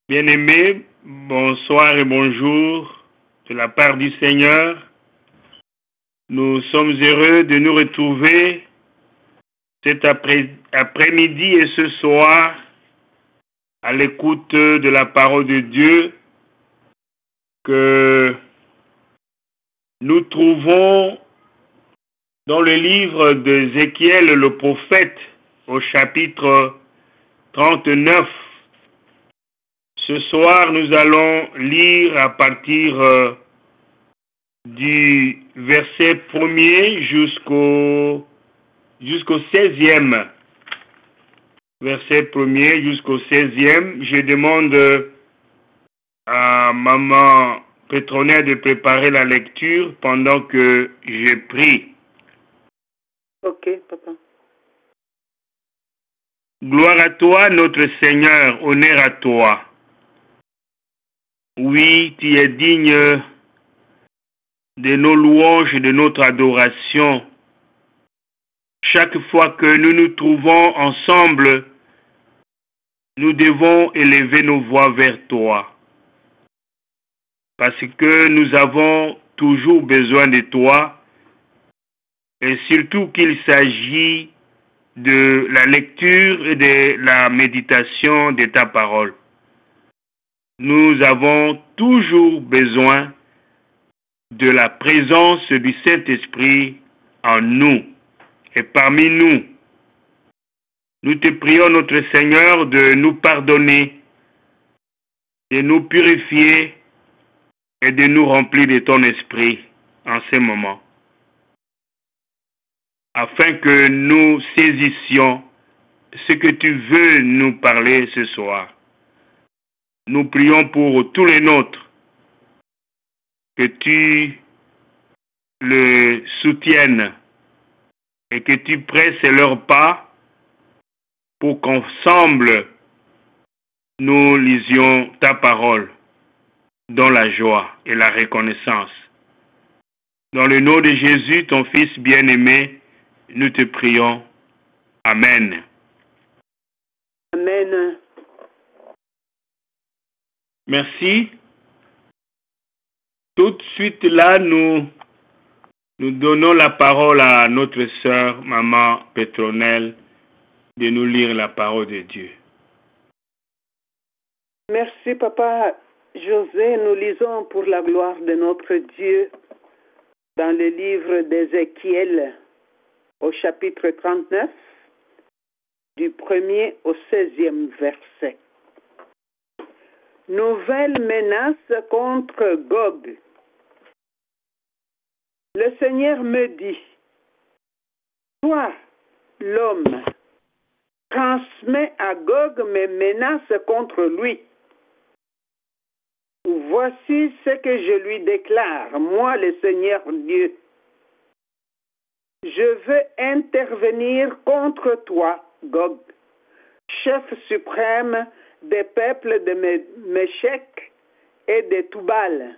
Bien-aimés, bonsoir et bonjour de la part du Seigneur. Nous sommes heureux de nous retrouver cet après-midi et ce soir à l'écoute de la parole de Dieu que nous trouvons dans le livre d'Ézéchiel le prophète au chapitre 39. Ce soir, nous allons lire à partir du verset 1er jusqu'au 16e. Verset 1er jusqu'au 16e. Je demande à maman Pétronelle de préparer la lecture pendant que je prie. Ok, papa. Gloire à toi, notre Seigneur, honneur à toi. Oui, tu es digne de nos louanges et de notre adoration. Chaque fois que nous nous trouvons ensemble, nous devons élever nos voix vers toi. Parce que nous avons toujours besoin de toi, et surtout qu'il s'agit de la lecture et de la méditation de ta parole. Nous avons toujours besoin de la présence du Saint-Esprit en nous et parmi nous. Nous te prions, notre Seigneur, de nous pardonner, de nous purifier et de nous remplir de ton esprit en ce moment, afin que nous saisissions ce que tu veux nous parler ce soir. Nous prions pour tous les nôtres, que tu le soutiennes et que tu presses leurs pas pour qu'ensemble nous lisions ta parole dans la joie et la reconnaissance. Dans le nom de Jésus, ton Fils bien-aimé, nous te prions. Amen. Amen. Merci. Tout de suite là, nous donnons la parole à notre sœur, maman Pétronelle, de nous lire la parole de Dieu. Merci, papa José. Nous lisons pour la gloire de notre Dieu dans le livre d'Ézéchiel au chapitre 39, du 1er au 16e verset. Nouvelle menace contre Gog. Le Seigneur me dit, toi, l'homme, transmets à Gog mes menaces contre lui. Voici ce que je lui déclare, moi le Seigneur Dieu. Je veux intervenir contre toi, Gog, chef suprême des peuples de Méchec et de Toubal.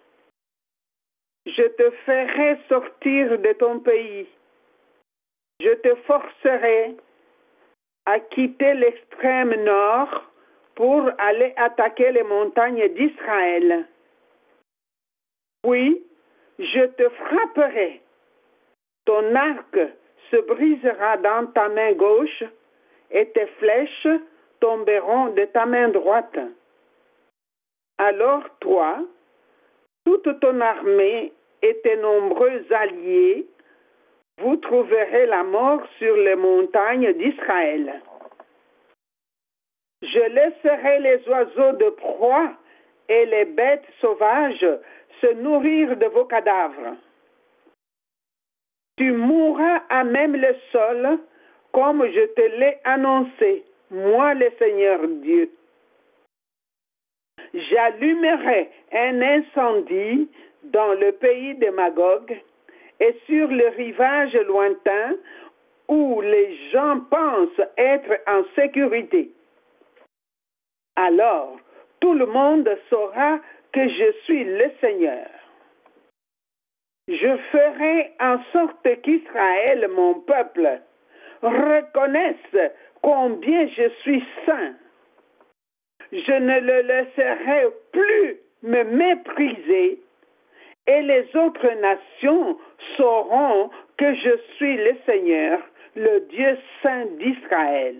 Je te ferai sortir de ton pays. Je te forcerai à quitter l'extrême nord pour aller attaquer les montagnes d'Israël. Puis, je te frapperai. Ton arc se brisera dans ta main gauche et tes flèches tomberont de ta main droite. Alors toi, toute ton armée et tes nombreux alliés, vous trouverez la mort sur les montagnes d'Israël. Je laisserai les oiseaux de proie et les bêtes sauvages se nourrir de vos cadavres. Tu mourras à même le sol, comme je te l'ai annoncé, moi le Seigneur Dieu. J'allumerai un incendie dans le pays de Magog et sur le rivage lointain où les gens pensent être en sécurité. Alors, tout le monde saura que je suis le Seigneur. Je ferai en sorte qu'Israël, mon peuple, reconnaisse combien je suis saint. je ne le laisserai plus me mépriser, et les autres nations sauront que je suis le Seigneur, le Dieu saint d'Israël.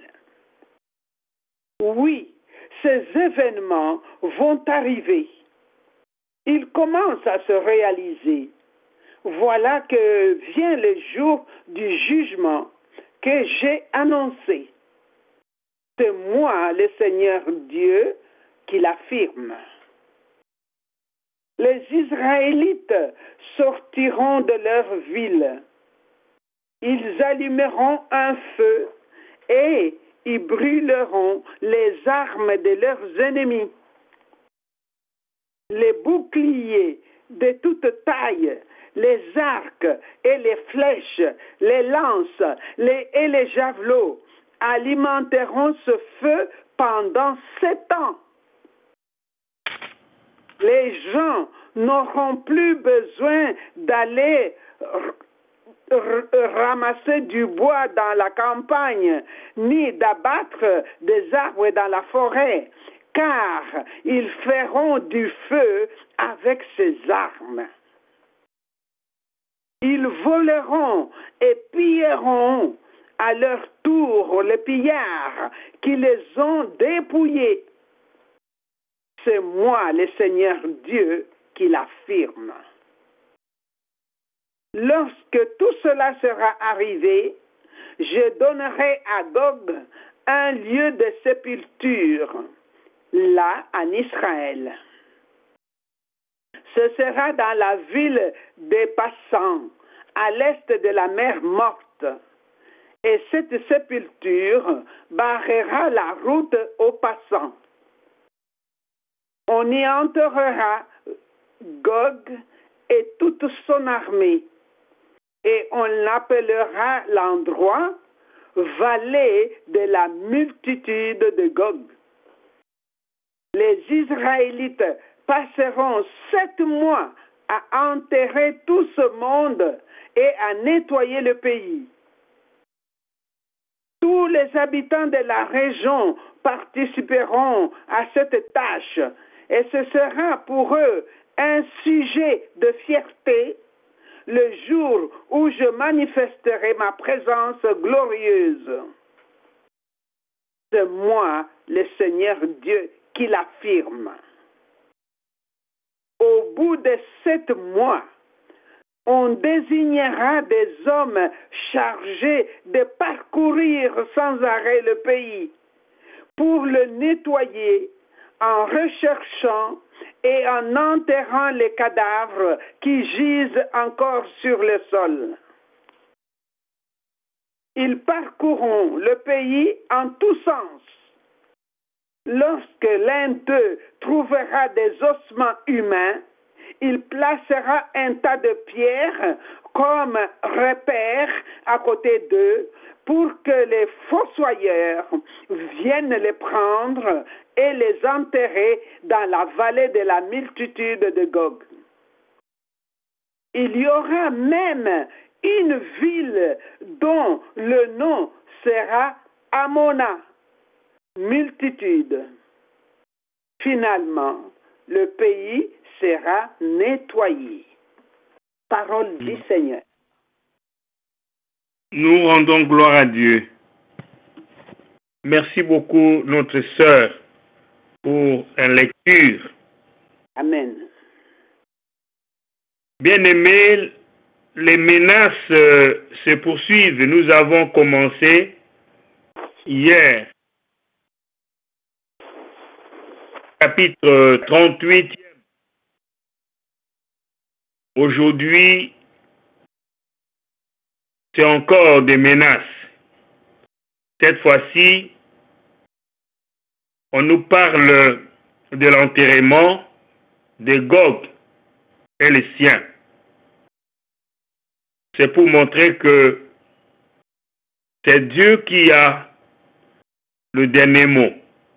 Oui, ces événements vont arriver. Ils commencent à se réaliser. Voilà que vient le jour du jugement que j'ai annoncé. C'est moi, le Seigneur Dieu, qui l'affirme. Les Israélites sortiront de leur ville. Ils allumeront un feu et y brûleront les armes de leurs ennemis. Les boucliers de toute taille, les arcs et les flèches, les lances et les javelots alimenteront ce feu pendant 7 ans. Les gens n'auront plus besoin d'aller ramasser du bois dans la campagne, ni d'abattre des arbres dans la forêt, car ils feront du feu avec ces armes. Ils voleront et pilleront à leur tour les pillards qui les ont dépouillés. C'est moi, le Seigneur Dieu, qui l'affirme. Lorsque tout cela sera arrivé, je donnerai à Gog un lieu de sépulture, là en Israël. Ce sera dans la ville des Passants, à l'est de la mer Morte. Et cette sépulture barrera la route aux passants. On y enterrera Gog et toute son armée, et on l'appellera l'endroit vallée de la multitude de Gog. Les Israélites passeront 7 mois à enterrer tout ce monde et à nettoyer le pays. Tous les habitants de la région participeront à cette tâche, et ce sera pour eux un sujet de fierté le jour où je manifesterai ma présence glorieuse. C'est moi, le Seigneur Dieu, qui l'affirme. Au bout de 7 mois, on désignera des hommes chargés de parcourir sans arrêt le pays pour le nettoyer en recherchant et en enterrant les cadavres qui gisent encore sur le sol. Ils parcourront le pays en tous sens. Lorsque l'un d'eux trouvera des ossements humains, il placera un tas de pierres comme repère à côté d'eux pour que les fossoyeurs viennent les prendre et les enterrer dans la vallée de la multitude de Gog. Il y aura même une ville dont le nom sera Amona, multitude. Finalement, le pays sera nettoyé. Parole du Seigneur. Nous rendons gloire à Dieu. Merci beaucoup, notre sœur, pour la lecture. Amen. Bien-aimés, les menaces se poursuivent. Nous avons commencé hier, chapitre 38. Aujourd'hui, c'est encore des menaces. Cette fois-ci, on nous parle de l'enterrement de Gog et les siens. C'est pour montrer que c'est Dieu qui a le dernier mot.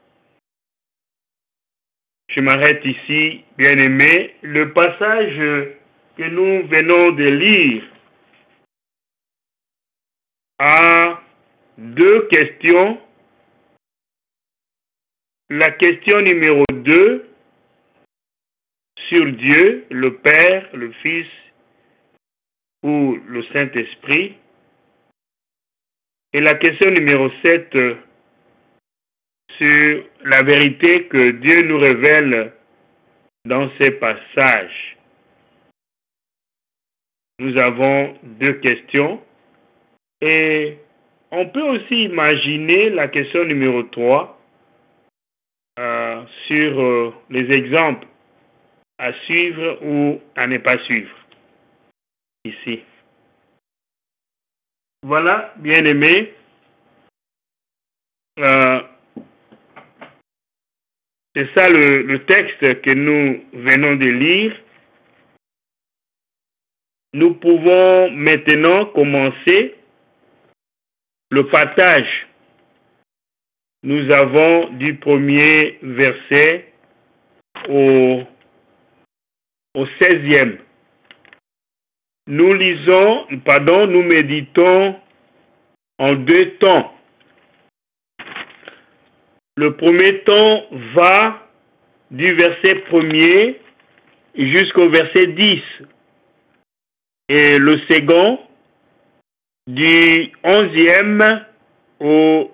Je m'arrête ici, bien-aimé. Le passage que nous venons de lire a 2 questions. la question numéro 2 sur Dieu, le Père, le Fils ou le Saint-Esprit. Et la question numéro 7 sur la vérité que Dieu nous révèle dans ces passages. Nous avons 2 questions et on peut aussi imaginer la question numéro 3 sur les exemples à suivre ou à ne pas suivre. Ici. Voilà, bien-aimés. C'est ça le texte que nous venons de lire. Nous pouvons maintenant commencer le partage. Nous avons du premier verset au 16e. Nous méditons en 2 temps. Le premier temps va du verset 1er jusqu'au verset 10. Et le second, du 11e au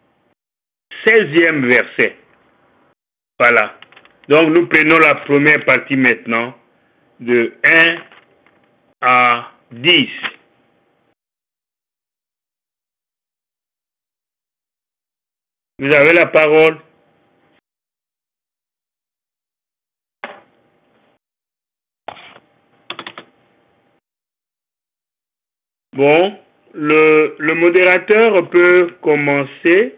16e verset. Voilà. Donc nous prenons la première partie maintenant, de 1 à 10. Vous avez la parole. Bon, le modérateur peut commencer.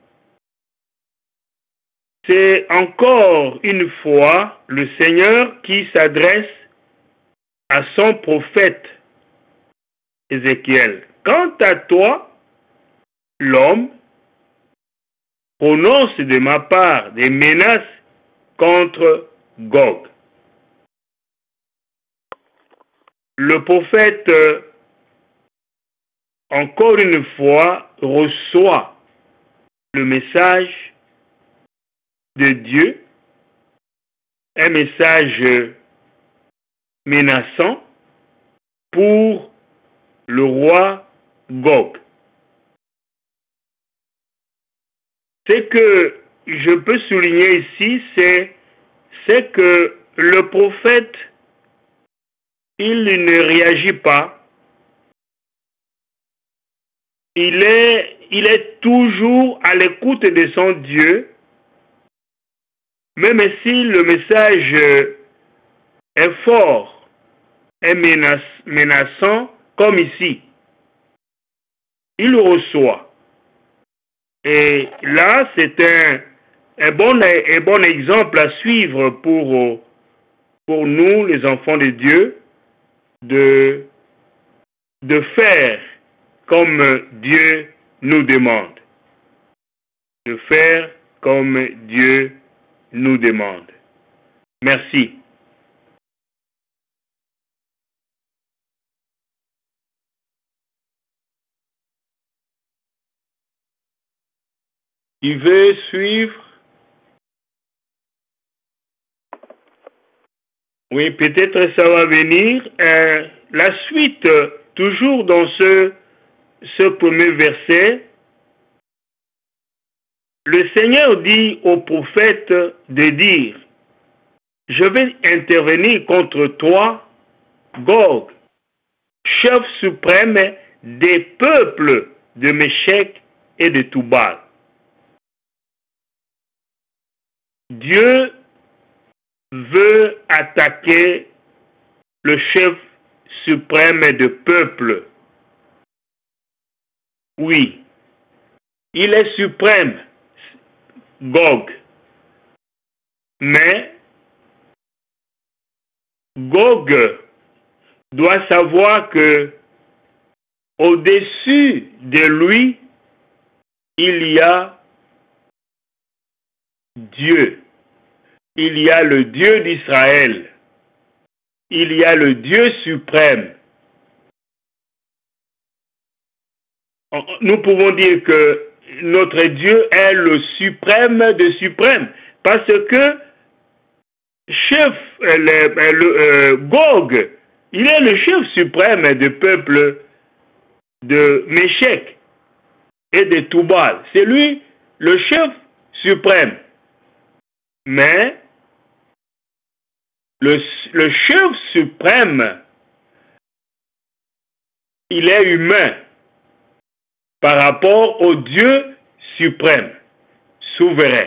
C'est encore une fois le Seigneur qui s'adresse à son prophète Ézéchiel. Quant à toi, l'homme, prononce de ma part des menaces contre Gog. Le prophète, encore une fois, reçoit le message de Dieu, un message menaçant pour le roi Gog. Ce que je peux souligner ici, c'est que le prophète, il ne réagit pas. Il est toujours à l'écoute de son Dieu, même si le message est fort, est menaçant, comme ici. Il le reçoit. Et là, c'est un bon exemple à suivre pour nous, les enfants de Dieu, de faire comme Dieu nous demande. De faire comme Dieu nous demande. Merci. Il veut suivre? Oui, peut-être ça va venir. La suite, toujours dans ce premier verset, le Seigneur dit au prophète de dire, je vais intervenir contre toi, Gog, chef suprême des peuples de Méshek et de Tubal. Dieu veut attaquer le chef suprême de peuple. Oui, il est suprême, Gog. Mais Gog doit savoir que au-dessus de lui, il y a Dieu. Il y a le Dieu d'Israël. Il y a le Dieu suprême. Nous pouvons dire que notre Dieu est le suprême des suprêmes. Parce que chef, Gog, il est le chef suprême du peuple de Méchec et de Toubal. C'est lui le chef suprême. Mais le chef suprême, il est humain par rapport au Dieu suprême, souverain.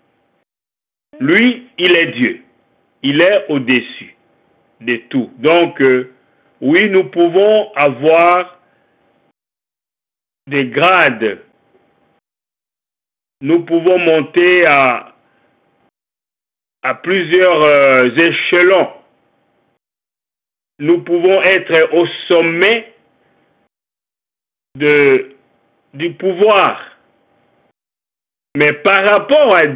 Lui, il est Dieu. Il est au-dessus de tout. Donc, oui, nous pouvons avoir des grades. Nous pouvons monter à plusieurs échelons. Nous pouvons être au sommet du pouvoir. Mais par rapport à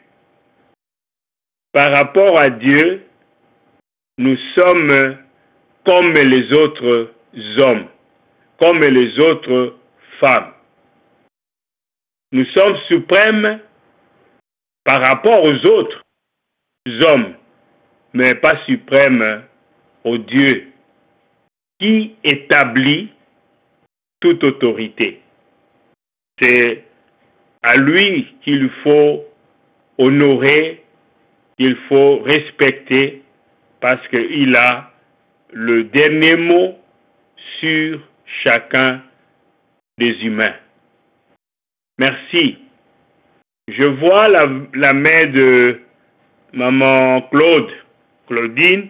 Dieu, nous sommes comme les autres hommes, comme les autres femmes. Nous sommes suprêmes par rapport aux autres hommes, mais pas suprêmes au Dieu qui établit toute autorité. C'est à lui qu'il faut honorer, qu'il faut respecter, parce qu'il a le dernier mot sur chacun des humains. Merci. Je vois la main de maman Claudine.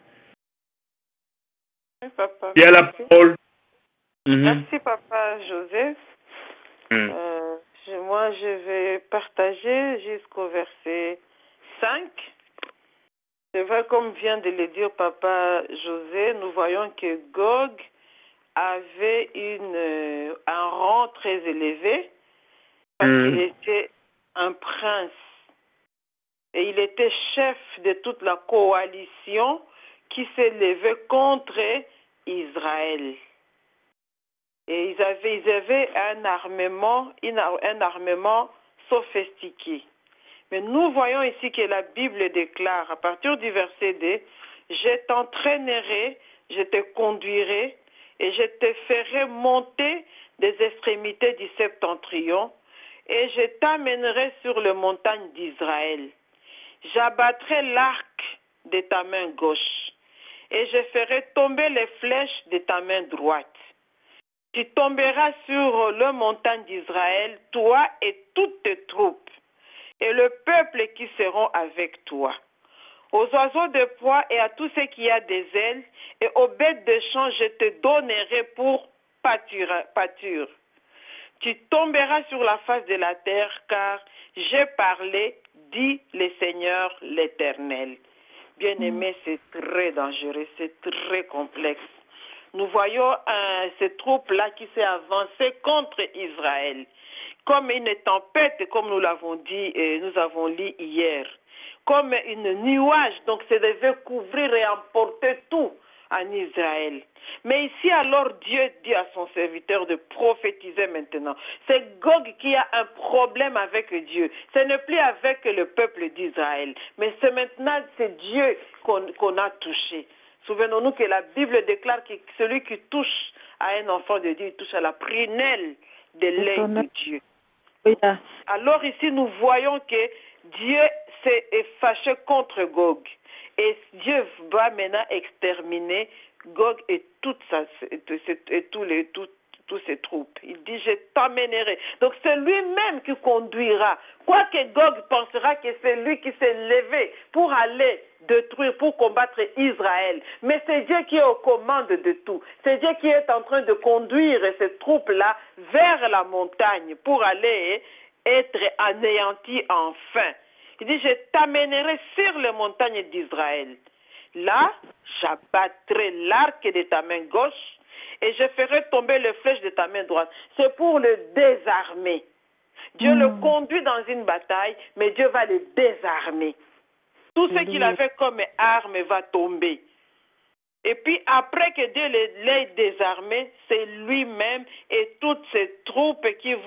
Oui, papa. Il y a la parole. Merci, papa Joseph. Moi, je vais partager jusqu'au verset 5. C'est vrai, comme vient de le dire papa José, nous voyons que Gog avait un rang très élevé parce qu'il était un prince et il était chef de toute la coalition qui s'est levée contre Israël. Et ils avaient un armement sophistiqué. Mais nous voyons ici que la Bible déclare, à partir du verset 2, « Je t'entraînerai, je te conduirai, et je te ferai monter des extrémités du septentrion, et je t'amènerai sur les montagnes d'Israël. J'abattrai l'arc de ta main gauche, et je ferai tomber les flèches de ta main droite. Tu tomberas sur les montagnes d'Israël, toi et toutes tes troupes, et le peuple qui seront avec toi. Aux oiseaux de proie et à tout ce qui a des ailes, et aux bêtes de champ, je te donnerai pour pâture. Tu tomberas sur la face de la terre, car j'ai parlé, dit le Seigneur l'Éternel. Bien-aimé, c'est très dangereux, c'est très complexe. Nous voyons ces troupes-là qui s'est avancée contre Israël, comme une tempête, comme nous l'avons dit et nous avons lu hier, comme une nuage, donc ça devait couvrir et emporter tout en Israël. Mais ici alors Dieu dit à son serviteur de prophétiser maintenant. C'est Gog qui a un problème avec Dieu. Ce n'est plus avec le peuple d'Israël, mais c'est maintenant c'est Dieu qu'on a touché. Souvenons-nous que la Bible déclare que celui qui touche à un enfant de Dieu, il touche à la prunelle de l'œil de Dieu. Alors ici, nous voyons que Dieu s'est fâché contre Gog. Et Dieu va maintenant exterminer Gog et tous ses troupes. Il dit, je t'amènerai. Donc c'est lui-même qui conduira. Quoique Gog pensera que c'est lui qui s'est levé pour aller détruire, pour combattre Israël. Mais c'est Dieu qui est aux commandes de tout. C'est Dieu qui est en train de conduire ces troupes-là vers la montagne pour aller être anéantis enfin. Il dit, je t'amènerai sur les montagnes d'Israël. Là, j'abattrai l'arc de ta main gauche et je ferai tomber les flèches de ta main droite. C'est pour le désarmer. Dieu le conduit dans une bataille, mais Dieu va le désarmer. Tout ce qu'il avait comme arme va tomber. Et puis après que Dieu l'ait désarmé, c'est lui-même et toutes ses troupes qui vont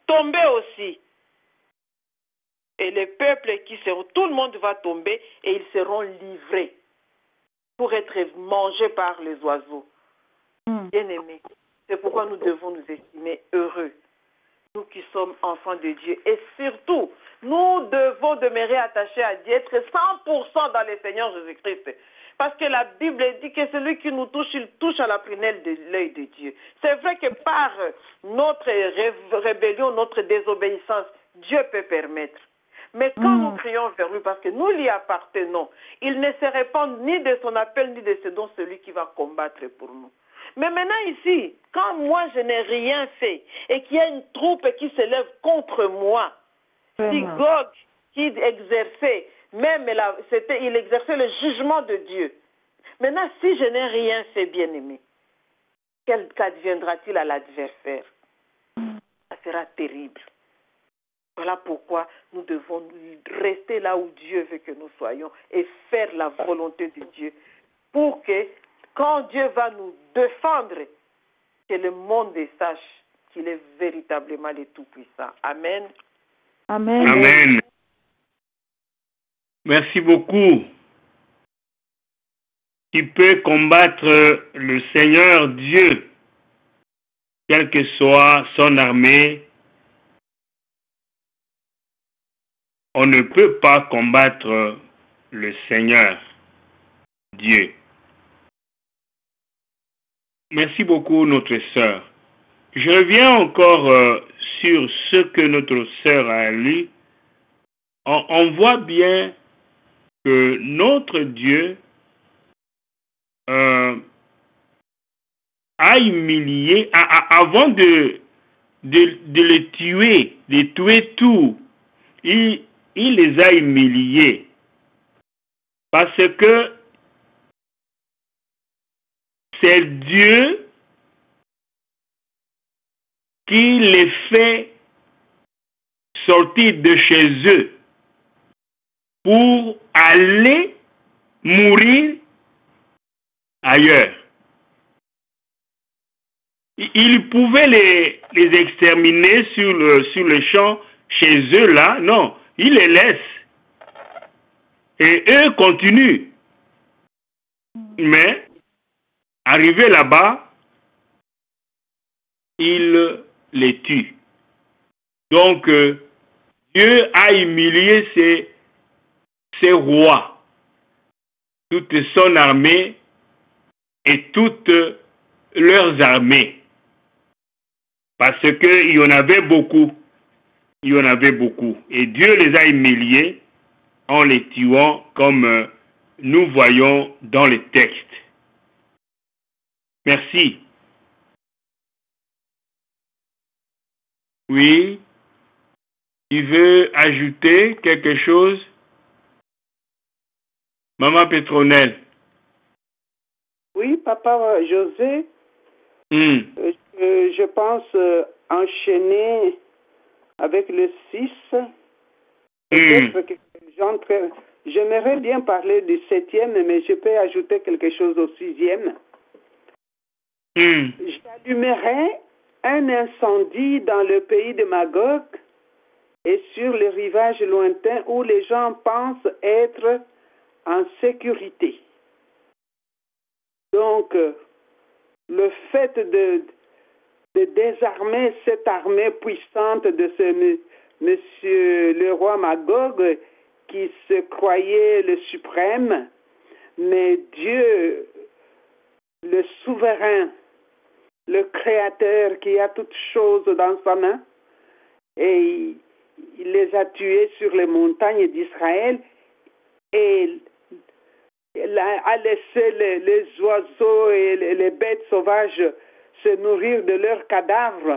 tomber aussi. Et les peuples qui seront, tout le monde va tomber et ils seront livrés pour être mangés par les oiseaux. Bien-aimés, c'est pourquoi nous devons nous estimer heureux, nous qui sommes enfants de Dieu. Et surtout, nous devons demeurer attachés à Dieu, être 100% dans le Seigneur Jésus-Christ. Parce que la Bible dit que celui qui nous touche, il touche à la prunelle de l'œil de Dieu. C'est vrai que par notre rébellion, notre désobéissance, Dieu peut permettre. Mais quand nous crions vers lui, parce que nous lui appartenons, il ne se répand ni de son appel, ni de ce dont celui qui va combattre pour nous. Mais maintenant ici, quand moi je n'ai rien fait et qu'il y a une troupe qui se lève contre moi, si Gog qui exerçait, même il exerçait le jugement de Dieu. Maintenant, si je n'ai rien fait, bien-aimé, quel qu'adviendra-t-il à l'adversaire? Ça sera terrible. Voilà pourquoi nous devons rester là où Dieu veut que nous soyons et faire la volonté de Dieu pour que quand Dieu va nous défendre, que le monde sache qu'il est véritablement le Tout-Puissant. Amen. Amen. Amen. Merci beaucoup. Qui peut combattre le Seigneur Dieu, quelle que soit son armée? On ne peut pas combattre le Seigneur Dieu. Merci beaucoup, notre sœur. Je reviens encore sur ce que notre sœur a lu. On voit bien que notre Dieu a humilié, avant de les tuer, de tuer tout, il les a humiliés. Parce que c'est Dieu qui les fait sortir de chez eux pour aller mourir ailleurs. Il pouvait les exterminer sur le champ chez eux là. Non, il les laisse. Et eux continuent. Mais, arrivés là-bas, il les tue. Donc, Dieu a humilié ses rois, toute son armée et toutes leurs armées. Parce qu'il y en avait beaucoup. Il y en avait beaucoup. Et Dieu les a humiliés en les tuant comme nous voyons dans les textes. Merci. Oui. Tu veux ajouter quelque chose? Maman Pétronelle. Oui, papa José. Je pense enchaîner avec le 6. Peut-être que j'aimerais bien parler du 7e, mais je peux ajouter quelque chose au 6e. J'allumerai un incendie dans le pays de Magog et sur les rivages lointains où les gens pensent être en sécurité. Donc, le fait de désarmer cette armée puissante de ce monsieur le roi Magog qui se croyait le suprême, mais Dieu, le souverain, le créateur qui a toutes choses dans sa main, et il les a tués sur les montagnes d'Israël et a laissé les oiseaux et les bêtes sauvages se nourrir de leurs cadavres.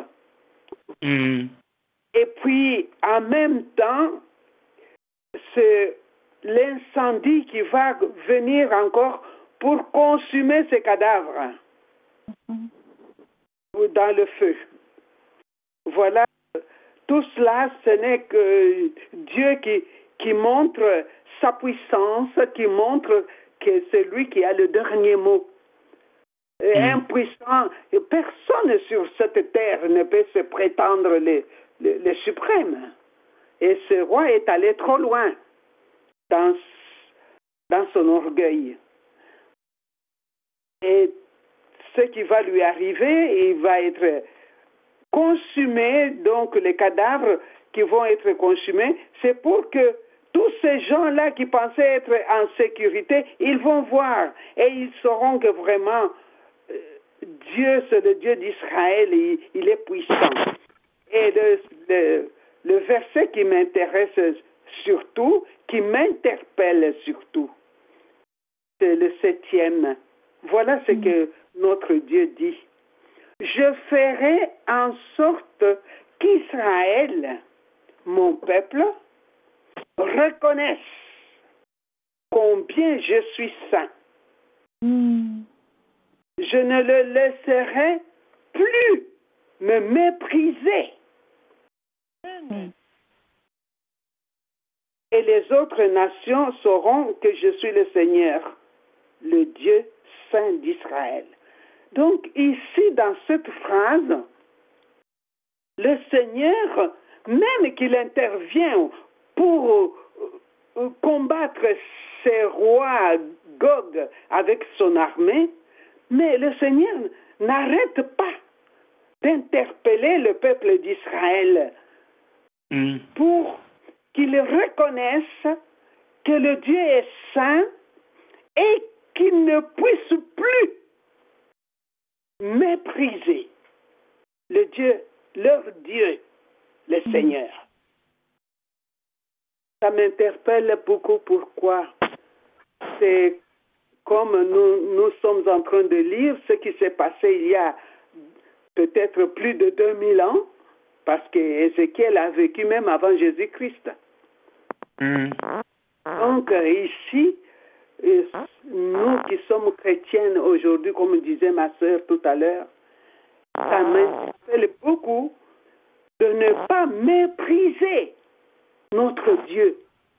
Et puis, en même temps, c'est l'incendie qui va venir encore pour consumer ces cadavres dans le feu. Voilà, tout cela, ce n'est que Dieu qui montre sa puissance, qui montre que c'est lui qui a le dernier mot. Impuissant, et personne sur cette terre ne peut se prétendre le suprême. Et ce roi est allé trop loin dans son orgueil. Et ce qui va lui arriver, il va être consumé, donc les cadavres qui vont être consumés, c'est pour que tous ces gens-là qui pensaient être en sécurité, ils vont voir et ils sauront que vraiment Dieu, c'est le Dieu d'Israël, il est puissant. Et le verset qui m'intéresse surtout, qui m'interpelle surtout, c'est le 7e. Voilà ce que notre Dieu dit. Je ferai en sorte qu'Israël, mon peuple, reconnaisse combien je suis saint. Je ne le laisserai plus me mépriser. Et les autres nations sauront que je suis le Seigneur, le Dieu saint d'Israël. Donc ici, dans cette phrase, le Seigneur, même qu'il intervient pour combattre ces rois Gog avec son armée, mais le Seigneur n'arrête pas d'interpeller le peuple d'Israël pour qu'il reconnaisse que le Dieu est saint et qu'il ne puisse plus mépriser le Dieu, leur Dieu, le Seigneur. Ça m'interpelle beaucoup. Pourquoi? C'est comme nous sommes en train de lire ce qui s'est passé il y a peut-être plus de 2000 ans, parce que Ézéchiel a vécu même avant Jésus-Christ. Donc ici, nous qui sommes chrétiennes aujourd'hui, comme disait ma sœur tout à l'heure, ça m'interpelle beaucoup de ne pas mépriser notre Dieu.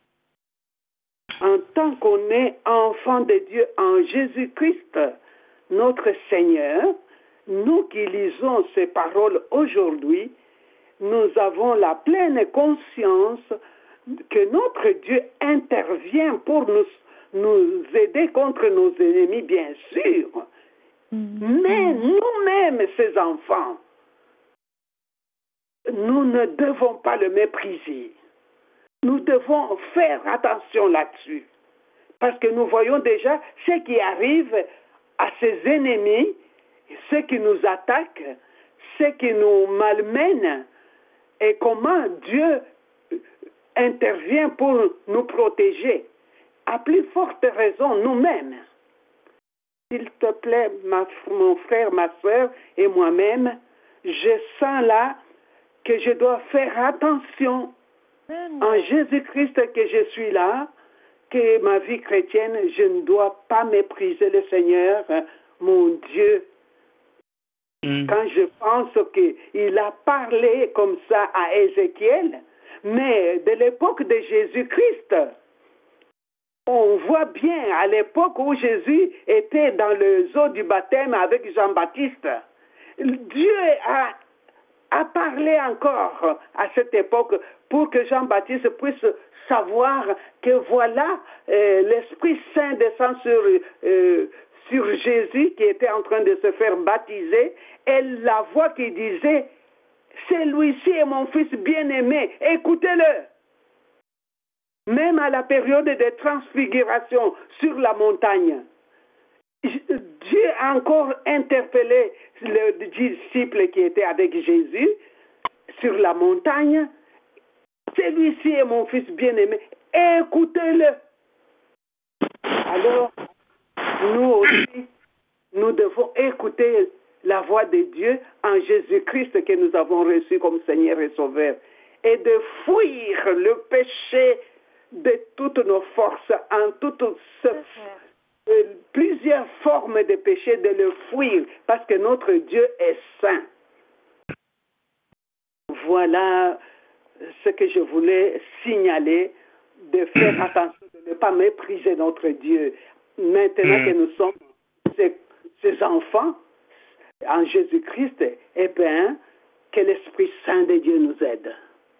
En tant qu'on est enfant de Dieu en Jésus-Christ, notre Seigneur, nous qui lisons ces paroles aujourd'hui, nous avons la pleine conscience que notre Dieu intervient pour nous aider contre nos ennemis, bien sûr. Mais nous-mêmes, ces enfants, nous ne devons pas le mépriser. Nous devons faire attention là-dessus. Parce que nous voyons déjà ce qui arrive à ces ennemis, ceux qui nous attaquent, ceux qui nous malmènent, et comment Dieu intervient pour nous protéger. À plus forte raison, nous-mêmes. S'il te plaît, mon frère, ma soeur et moi-même, je sens là que je dois faire attention en Jésus-Christ que je suis là, que ma vie chrétienne, je ne dois pas mépriser le Seigneur, mon Dieu. Quand je pense qu'il a parlé comme ça à Ézéchiel, mais de l'époque de Jésus-Christ, on voit bien à l'époque où Jésus était dans le eau du baptême avec Jean-Baptiste, Dieu a parlé encore à cette époque pour que Jean-Baptiste puisse savoir que voilà, l'Esprit Saint descend sur Jésus qui était en train de se faire baptiser, et la voix qui disait « Celui-ci est mon fils bien-aimé, écoutez-le ». Même à la période de transfiguration sur la montagne, Dieu a encore interpellé le disciple qui était avec Jésus sur la montagne. Celui-ci est mon fils bien-aimé, écoutez-le. Alors, nous aussi, nous devons écouter la voix de Dieu en Jésus-Christ que nous avons reçu comme Seigneur et Sauveur, et de fuir le péché de toutes nos forces, en toutes plusieurs formes de péché, de le fuir, parce que notre Dieu est saint. Voilà ce que je voulais signaler, de faire attention, de ne pas mépriser notre Dieu. Maintenant que nous sommes ses enfants en Jésus-Christ, eh bien, Que l'Esprit Saint de Dieu nous aide.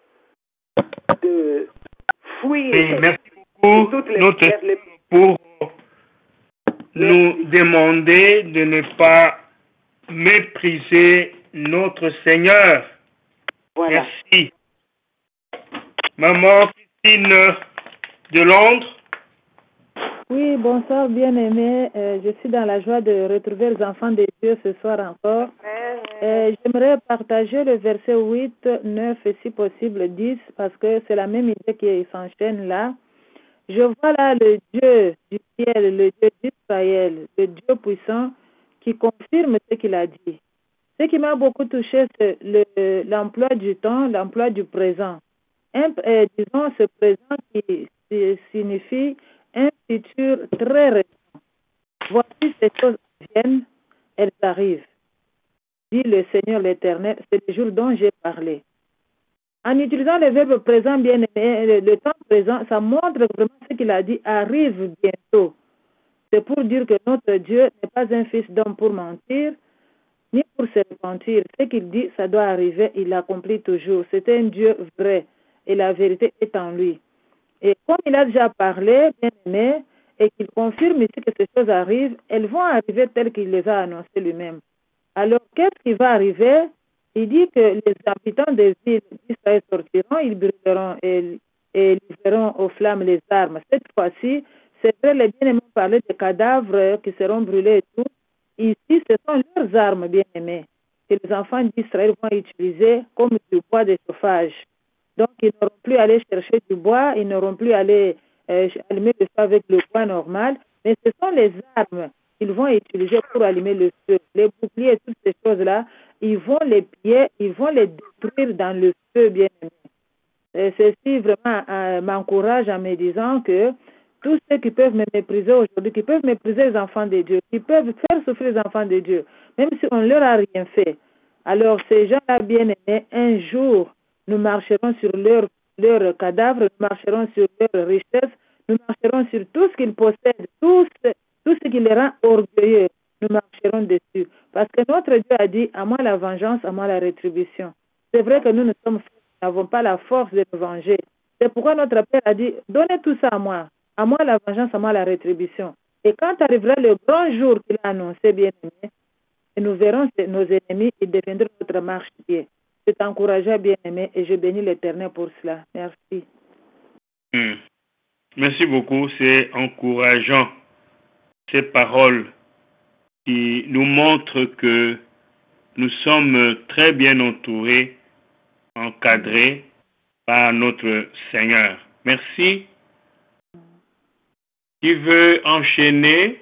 De fuir Et merci beaucoup toutes les notre pierres, pour nous demander de ne pas mépriser notre Seigneur. Voilà. Merci. Maman Christine de Londres. Oui, bonsoir bien-aimés. Je suis dans la joie de retrouver les enfants de Dieu ce soir encore. J'aimerais partager le verset 8, 9 et si possible 10 parce que c'est la même idée qui s'enchaîne là. Je vois là le Dieu du ciel, le Dieu d'Israël, le Dieu puissant qui confirme ce qu'il a dit. Ce qui m'a beaucoup touché, c'est l'emploi du temps, l'emploi du présent. Disons ce présent qui signifie un futur très récent. Voici ces choses viennent, elles arrivent. Dit le Seigneur l'Éternel, c'est le jour dont j'ai parlé. En utilisant le verbe présent bien aimé, le temps présent, ça montre vraiment ce qu'il a dit arrive bientôt. C'est pour dire que notre Dieu n'est pas un fils d'homme pour mentir, ni pour se repentir. Ce qu'il dit, ça doit arriver, il l'accomplit toujours. C'est un Dieu vrai et la vérité est en lui. Et comme il a déjà parlé, bien aimé, et qu'il confirme ici que ces choses arrivent, elles vont arriver telles qu'il les a annoncées lui-même. Alors, qu'est-ce qui va arriver? Il dit que les habitants des villes d'Israël sortiront, ils brûleront et livreront aux flammes les armes. Cette fois-ci, c'est vrai, les bien-aimés parlaient des cadavres qui seront brûlés et tout. Ici, ce sont leurs armes, bien-aimés, que les enfants d'Israël vont utiliser comme du bois de chauffage. Donc, ils n'auront plus à aller chercher du bois, ils n'auront plus à aller allumer le feu avec le bois normal, mais ce sont les armes qu'ils vont utiliser pour allumer le feu. Les boucliers et toutes ces choses-là, ils vont les piller, ils vont les détruire dans le feu, bien-aimé. Ceci vraiment m'encourage en me disant que tous ceux qui peuvent me mépriser aujourd'hui, qui peuvent mépriser les enfants de Dieu, qui peuvent faire souffrir les enfants de Dieu, même si on ne leur a rien fait, alors ces gens-là, bien-aimés, un jour, nous marcherons sur leurs cadavres, nous marcherons sur leurs richesses, nous marcherons sur tout ce qu'ils possèdent, tout ce qui les rend orgueilleux, nous marcherons dessus. Parce que notre Dieu a dit, à moi la vengeance, à moi la rétribution. C'est vrai que nous n'avons pas la force de nous venger. C'est pourquoi notre Père a dit, donnez tout ça à moi la vengeance, à moi la rétribution. Et quand arrivera le grand jour qu'il a annoncé, bien-aimé, nous verrons nos ennemis et deviendront notre marche-pied. Je t'encourage, bien-aimé, et je bénis l'Éternel pour cela. Merci. Merci beaucoup, c'est encourageant. Ces paroles qui nous montrent que nous sommes très bien entourés, encadrés par notre Seigneur. Merci. Qui veut enchaîner?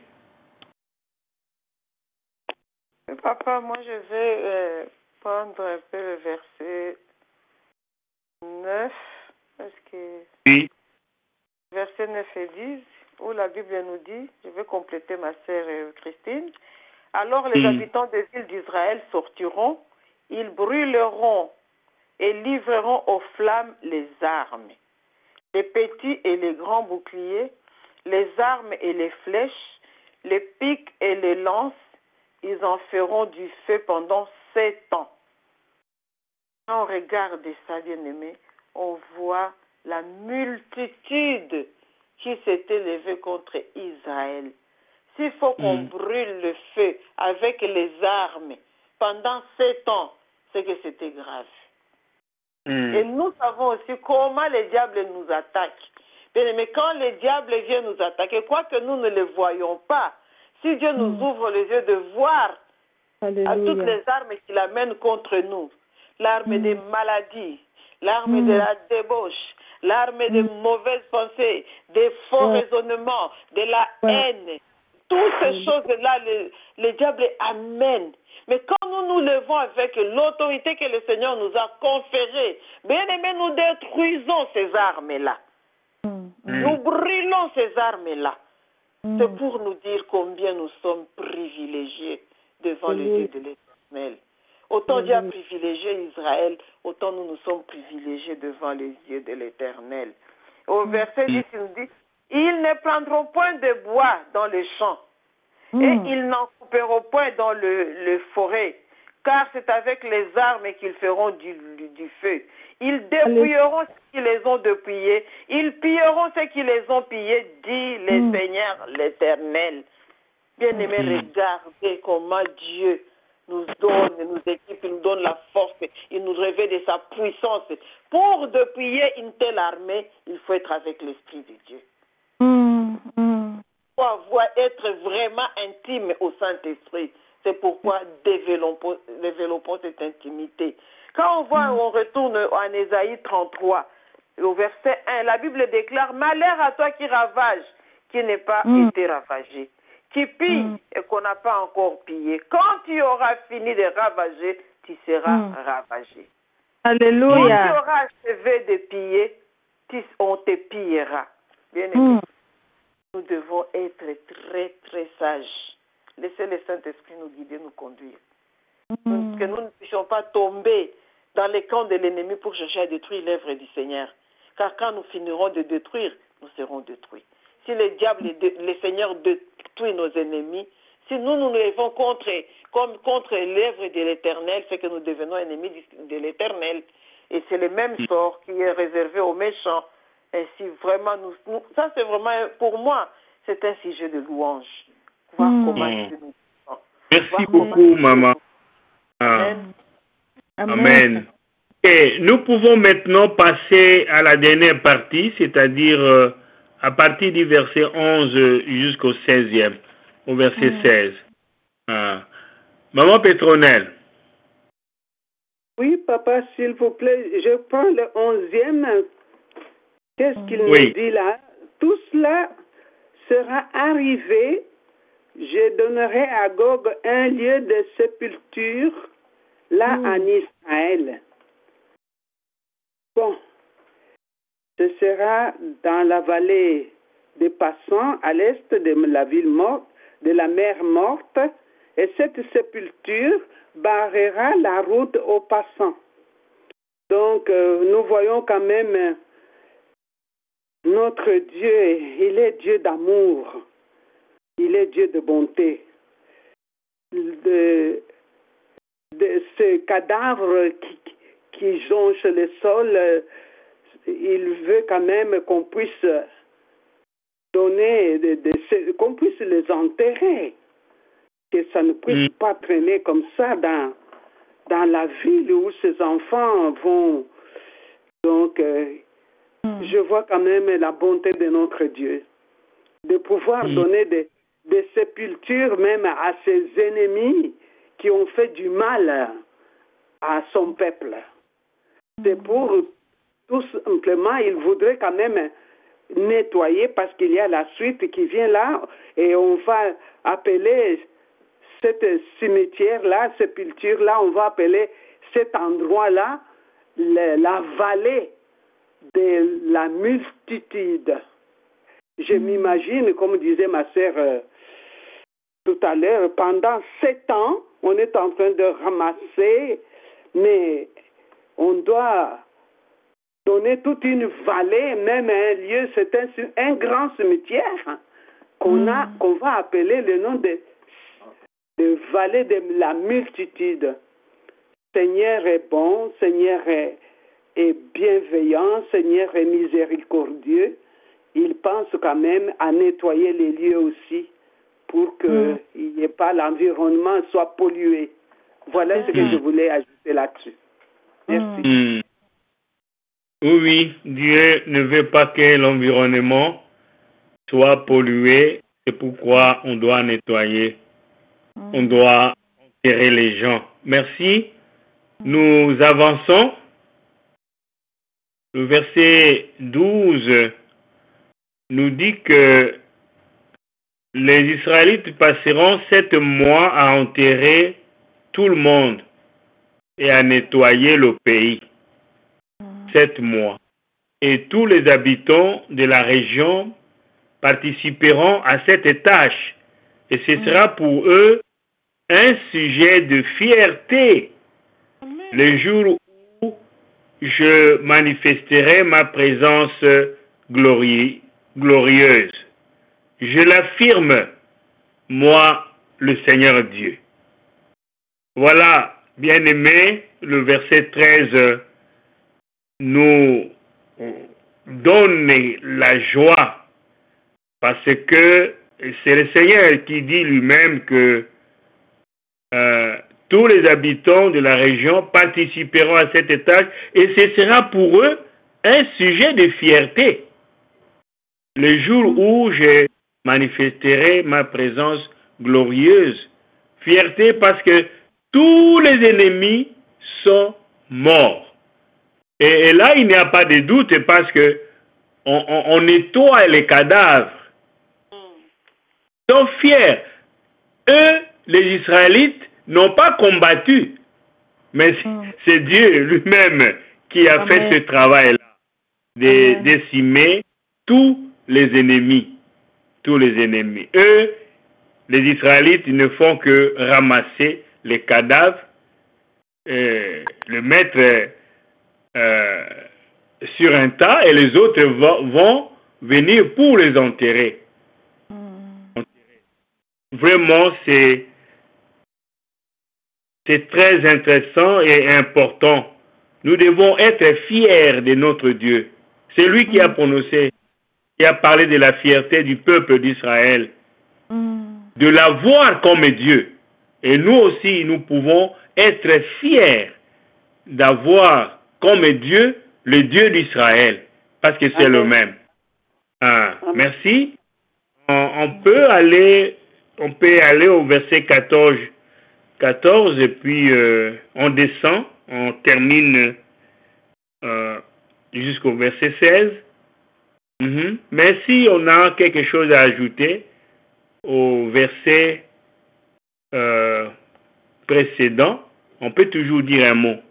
Papa, moi je vais prendre un peu le verset 9, parce que Oui. verset 9 et 10, où la Bible nous dit, je vais compléter ma sœur Christine, alors les habitants des villes d'Israël sortiront, ils brûleront et livreront aux flammes les armes, les petits et les grands boucliers, les armes et les flèches, les pics et les lances, ils en feront du feu pendant 7 ans. Quand on regarde ça, bien-aimé, on voit la multitude qui s'est élevée contre Israël. S'il faut qu'on brûle le feu avec les armes pendant 7 ans, c'est que c'était grave. Et nous savons aussi comment les diables nous attaquent. Mais quand les diables viennent nous attaquer, quoique nous ne les voyons pas, si Dieu nous ouvre les yeux de voir à toutes les armes qu'il amène contre nous, l'arme des maladies, l'arme de la débauche, l'arme des mauvaises pensées, des faux raisonnements, de la haine, toutes ces choses-là, les diables amènent. Mais quand nous nous levons avec l'autorité que le Seigneur nous a conférée, bien aimé, nous détruisons ces armes-là. Nous brûlons ces armes-là. C'est pour nous dire combien nous sommes privilégiés devant les yeux de l'Éternel. Autant Dieu a privilégié Israël, autant nous sommes privilégiés devant les yeux de l'Éternel. Au verset 10, il nous dit, ils ne prendront point de bois dans les champs, et ils n'en couperont point dans le forêt, car c'est avec les armes qu'ils feront du feu. Ils dépouilleront ceux qui les ont dépouillés, ils pilleront ceux qui les ont pillés, dit le Seigneur l'Éternel. Bien-aimés, regardez comment Dieu nous donne, nous équipe, il nous donne la force, il nous révèle de sa puissance. Pour dépouiller une telle armée, il faut être avec l'Esprit de Dieu. Il faut être vraiment intime au Saint-Esprit. C'est pourquoi développons cette intimité. Quand on retourne en Ésaïe 33, au verset 1, la Bible déclare « Malheur à toi qui ravage, qui n'est pas été ravagé, qui pille et qu'on n'a pas encore pillé. Quand tu auras fini de ravager, tu seras ravagé. Alléluia. Quand tu auras achevé de piller, on te pillera. » Bien aimé, nous devons être très, très sages. Laissez le Saint-Esprit nous guider, nous conduire. Que nous ne puissions pas tomber dans les camps de l'ennemi pour chercher à détruire l'œuvre du Seigneur. Car quand nous finirons de détruire, nous serons détruits. Si le diable, le Seigneur détruit nos ennemis, si nous nous levons contre l'œuvre de l'Éternel, c'est que nous devenons ennemis de l'Éternel. Et c'est le même sort qui est réservé aux méchants. Et si vraiment ça c'est vraiment, pour moi, c'est un sujet de louange. Voir comment Dieu nous sent. Merci beaucoup, maman. Amen. Amen. Et nous pouvons maintenant passer à la dernière partie, c'est-à-dire à partir du verset 11 jusqu'au 16e, au verset 16. Maman Pétronelle. Oui, papa, s'il vous plaît, je prends le 11e. Qu'est-ce qu'il nous dit là? Tout cela sera arrivé. Je donnerai à Gog un lieu de sépulture là en Israël. Bon, ce sera dans la vallée des Passants, à l'est de la ville morte, de la mer morte, et cette sépulture barrera la route aux passants. Donc, nous voyons quand même notre Dieu, il est Dieu d'amour, il est Dieu de bonté. De ce cadavre qui jonche le sol, il veut quand même qu'on puisse donner, qu'on puisse les enterrer, que ça ne puisse pas traîner comme ça dans la ville où ces enfants vont. Donc, je vois quand même la bonté de notre Dieu, de pouvoir donner des sépultures même à ses ennemis qui ont fait du mal à son peuple. C'est pour tout simplement, il voudrait quand même nettoyer parce qu'il y a la suite qui vient là et on va appeler cette cimetière-là, sépulture-là, on va appeler cet endroit-là la vallée de la multitude. Je m'imagine, comme disait ma sœur tout à l'heure, pendant 7 ans, on est en train de ramasser, mais on doit donner toute une vallée, même un lieu, c'est un grand cimetière qu'on va appeler le nom de vallée de la multitude. Seigneur est bon, Seigneur est bienveillant, Seigneur est miséricordieux. Il pense quand même à nettoyer les lieux aussi pour qu'il n'y ait pas l'environnement soit pollué. Voilà ce que je voulais ajouter là-dessus. Merci. Oui, Dieu ne veut pas que l'environnement soit pollué. C'est pourquoi on doit nettoyer. On doit enterrer les gens. Merci. Nous avançons. Le verset 12 nous dit que les Israélites passeront 7 mois à enterrer tout le monde et à nettoyer le pays. 7 mois. Et tous les habitants de la région participeront à cette tâche. Et ce sera pour eux un sujet de fierté. Le jour où je manifesterai ma présence glorieuse. Je l'affirme, moi, le Seigneur Dieu. Voilà bien-aimés, le verset 13 nous donne la joie parce que c'est le Seigneur qui dit lui-même que tous les habitants de la région participeront à cette tâche et ce sera pour eux un sujet de fierté. Le jour où je manifesterai ma présence glorieuse, fierté parce que tous les ennemis sont morts. Et là, il n'y a pas de doute parce que on nettoie les cadavres. Ils sont fiers. Eux, les Israélites, n'ont pas combattu. Mais c'est Dieu lui-même qui a fait ce travail-là, de décimer tous les ennemis. Tous les ennemis. Eux, les Israélites, ils ne font que ramasser les cadavres, le mettre sur un tas et les autres vont venir pour les enterrer. Vraiment, c'est très intéressant et important. Nous devons être fiers de notre Dieu. C'est lui qui a prononcé, qui a parlé de la fierté du peuple d'Israël, de la voir comme Dieu. Et nous aussi, nous pouvons être fiers d'avoir comme Dieu le Dieu d'Israël, parce que c'est le même. Merci. On peut aller au verset 14 et puis on descend, on termine jusqu'au verset 16. Mais si on a quelque chose à ajouter au verset précédent, on peut toujours dire un mot.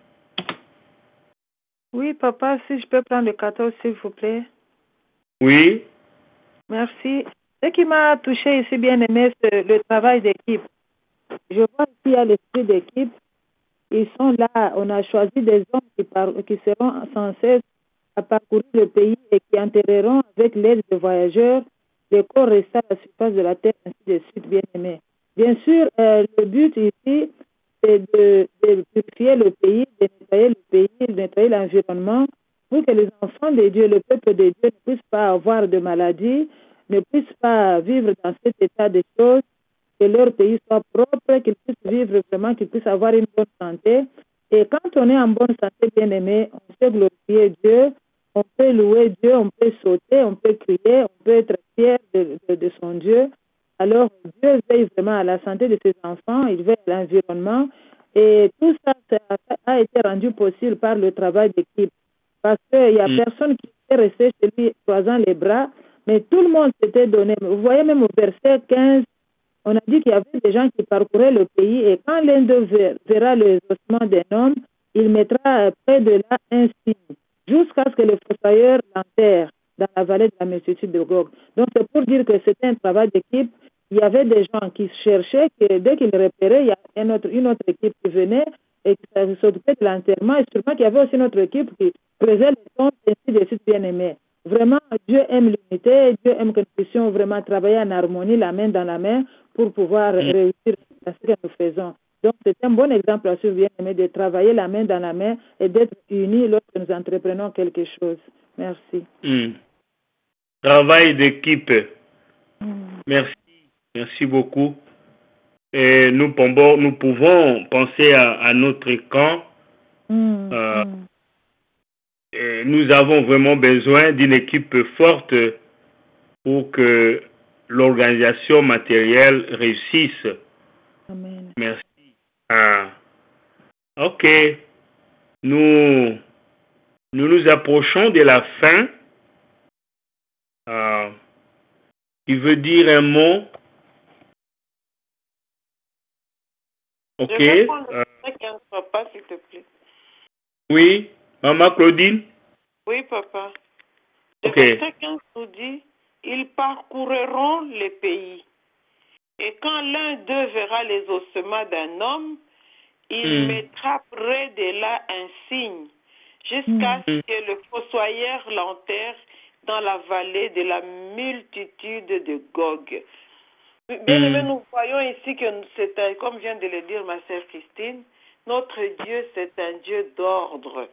Oui, papa, si je peux prendre le 14, s'il vous plaît. Oui. Merci. Ce qui m'a touché ici, bien aimé, c'est le travail d'équipe. Je vois qu'il y a l'esprit d'équipe. Ils sont là. On a choisi des hommes qui seront sans cesse à parcourir le pays et qui enterreront avec l'aide des voyageurs les corps restés à la surface de la terre, ainsi de suite, bien aimé. Bien sûr, le but ici, c'est de purifier le pays, de nettoyer le pays, de nettoyer l'environnement, pour que les enfants de Dieu, le peuple de Dieu, ne puissent pas avoir de maladies, ne puissent pas vivre dans cet état de choses, que leur pays soit propre, qu'ils puissent vivre vraiment, qu'ils puissent avoir une bonne santé. Et quand on est en bonne santé, bien aimé, on peut glorifier Dieu, on peut louer Dieu, on peut sauter, on peut crier, on peut être fier de son Dieu. Alors, Dieu veille vraiment à la santé de ses enfants, il veille à l'environnement. Et tout ça a été rendu possible par le travail d'équipe. Parce qu'il n'y a personne qui est resté chez lui croisant les bras, mais tout le monde s'était donné. Vous voyez, même au verset 15, on a dit qu'il y avait des gens qui parcouraient le pays et quand l'un d'eux verra les ossements d'un homme, il mettra près de là un signe, jusqu'à ce que le fossoyeur l'enterre dans la vallée de la multitude de Gog. Donc c'est pour dire que c'était un travail d'équipe. Il y avait des gens qui cherchaient, que dès qu'ils repéraient, il y a une autre équipe qui venait et qui s'occupait de l'enterrement. Et sûrement qu'il y avait aussi une autre équipe qui faisait les comptes, ainsi de suite, bien aimés. Vraiment, Dieu aime l'unité, Dieu aime que nous puissions vraiment travailler en harmonie, la main dans la main, pour pouvoir réussir à ce que nous faisons. Donc, c'est un bon exemple à suivre, bien aimé, de travailler la main dans la main et d'être unis lorsque nous entreprenons quelque chose. Merci. Travail d'équipe. Merci. Merci beaucoup. Et nous pouvons penser à notre camp. Et nous avons vraiment besoin d'une équipe forte pour que l'organisation matérielle réussisse. Amen. Merci. Ok. Nous nous approchons de la fin. Il veut dire un mot. Ok. Je vais prendre le verset 15, papa, s'il te plaît. Oui, Maman Claudine. Oui, papa. Le Ok. verset 15 nous dit, ils parcourront les pays. Et quand l'un d'eux verra les ossements d'un homme, il mettra près de là un signe, jusqu'à ce que le fossoyeur l'enterre dans la vallée de la multitude de Gog. Bien aimé, nous voyons ici que c'est, comme vient de le dire ma sœur Christine, Notre Dieu, c'est un Dieu d'ordre.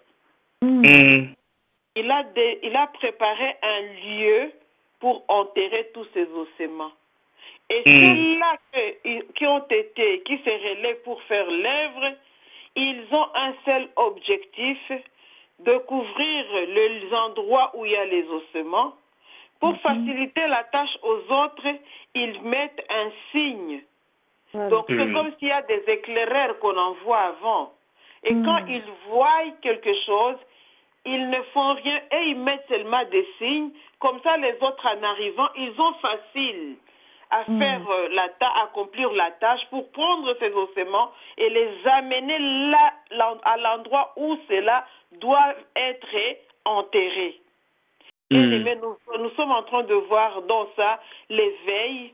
Il a préparé un lieu pour enterrer tous ces ossements. Et ceux-là qui se relèvent pour faire l'œuvre, ils ont un seul objectif, de couvrir les endroits où il y a les ossements. Pour faciliter la tâche aux autres, ils mettent un signe. Donc c'est comme s'il y a des éclaireurs qu'on envoie avant. Et quand ils voient quelque chose, ils ne font rien et ils mettent seulement des signes. Comme ça, les autres en arrivant, ils ont facile à faire accomplir la tâche pour prendre ces ossements et les amener là, à l'endroit où cela doit être enterré. Et nous sommes en train de voir dans ça l'éveil,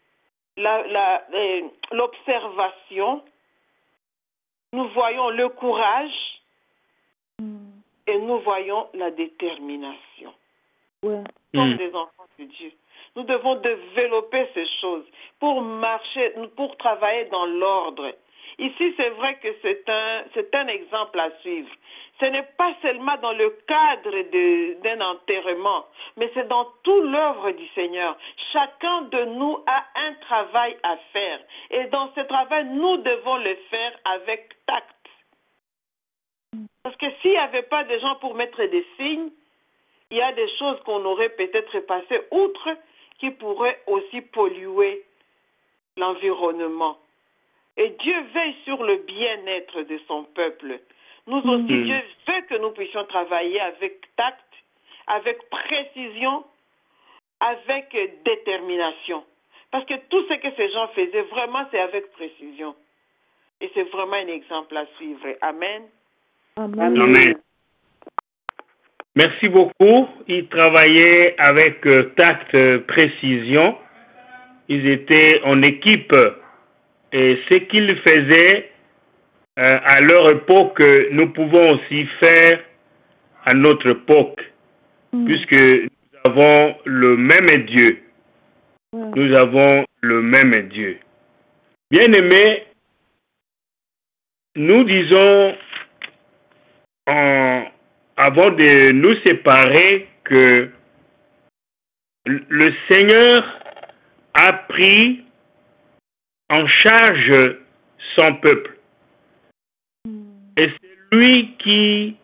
l'observation. Nous voyons le courage et nous voyons la détermination. Comme des enfants de Dieu. Nous devons développer ces choses pour marcher, pour travailler dans l'ordre. Ici, c'est vrai que c'est un exemple à suivre. Ce n'est pas seulement dans le cadre d'un enterrement, mais c'est dans toute l'œuvre du Seigneur. Chacun de nous a un travail à faire. Et dans ce travail, nous devons le faire avec tact. Parce que s'il n'y avait pas de gens pour mettre des signes, il y a des choses qu'on aurait peut-être passées outre qui pourraient aussi polluer l'environnement. Et Dieu veille sur le bien-être de son peuple. Nous aussi, Dieu veut que nous puissions travailler avec tact, avec précision, avec détermination. Parce que tout ce que ces gens faisaient, vraiment, c'est avec précision. Et c'est vraiment un exemple à suivre. Amen. Amen. Amen. Merci beaucoup. Ils travaillaient avec tact, précision. Ils étaient en équipe. Et ce qu'ils faisaient à leur époque, nous pouvons aussi faire à notre époque. Puisque nous avons le même Dieu. Nous avons le même Dieu. Bien-aimés, nous disons avant de nous séparer que le Seigneur a pris en charge son peuple. Et c'est lui qui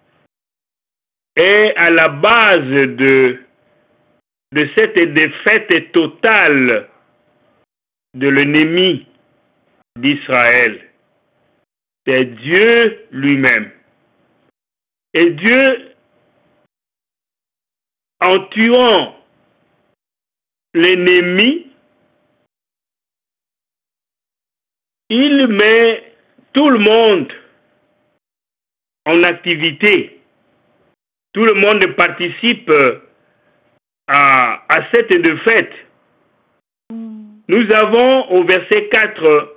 est à la base de cette défaite totale de l'ennemi d'Israël. C'est Dieu lui-même. Et Dieu, en tuant l'ennemi, il met tout le monde en activité. Tout le monde participe à cette défaite. Nous avons au verset 4